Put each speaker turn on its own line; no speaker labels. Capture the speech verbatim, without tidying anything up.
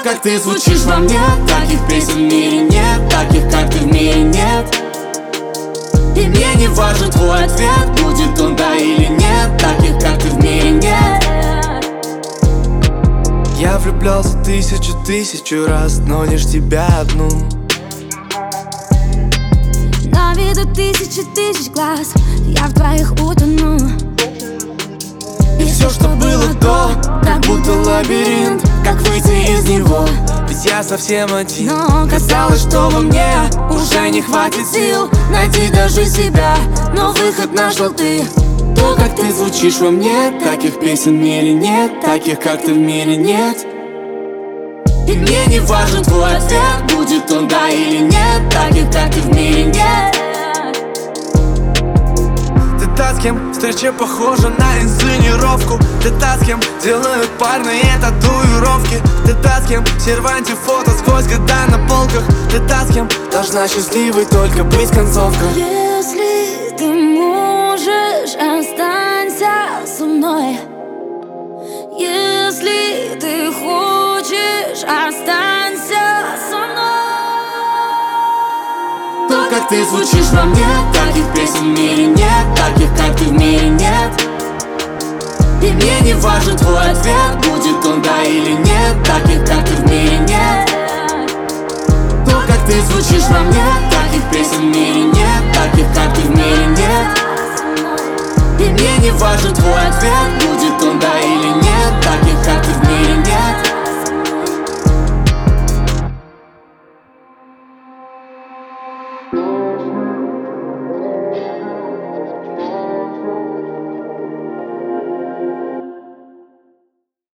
как ты звучишь во мне, таких песен в мире нет, таких, как ты, в мире нет. И мне не важен твой ответ, будет он да или нет, таких, как ты, в мире нет.
Я влюблялся тысячу, тысячу раз, но лишь тебя одну.
На виду тысячи тысяч глаз, я в твоих утону.
И все, что было до, как будто лабиринт, как выйти из него?
Ведь я совсем один.
Но
Казалось, что во мне уже не хватит сил найти даже себя, но выход нашел ты. То, как ты звучишь во мне, таких песен в мире нет, таких, как ты, в мире нет. И мне не важен твой ответ, будет он да или нет, таких, как ты, в мире нет.
Ты та, с кем встреча похожа на инсценировку. Ты та, с кем делают парные татуировки. Ты та, с кем в серванте фото сквозь года на полках. Ты та, с кем должна счастливой только быть концовка.
Если ты можешь, останься со мной. Если ты хочешь, останься со мной.
То, как ты звучишь во мне, таких песен в мире нет, таких, как ты, в мире нет. И мне не важен твой ответ, будет он да или нет, таких, как ты, в мире нет. То, как ты звучишь во мне, таких песен в мире нет, таких, как ты, в мире нет. И мне не важен твой ответ,